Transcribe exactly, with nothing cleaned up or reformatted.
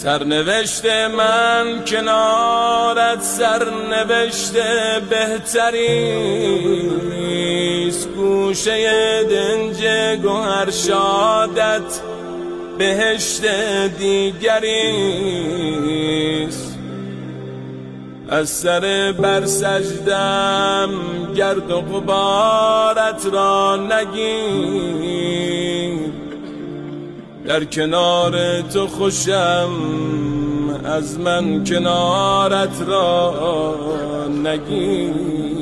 سرنوشت من کنارت سرنوشت بهتریست، گوشه دنج گوهر شادت بهشت دیگریست. از سر بر سجدم گرد و غبارت را نگیر، در کنار تو خوشم از من کنارت را نگیر.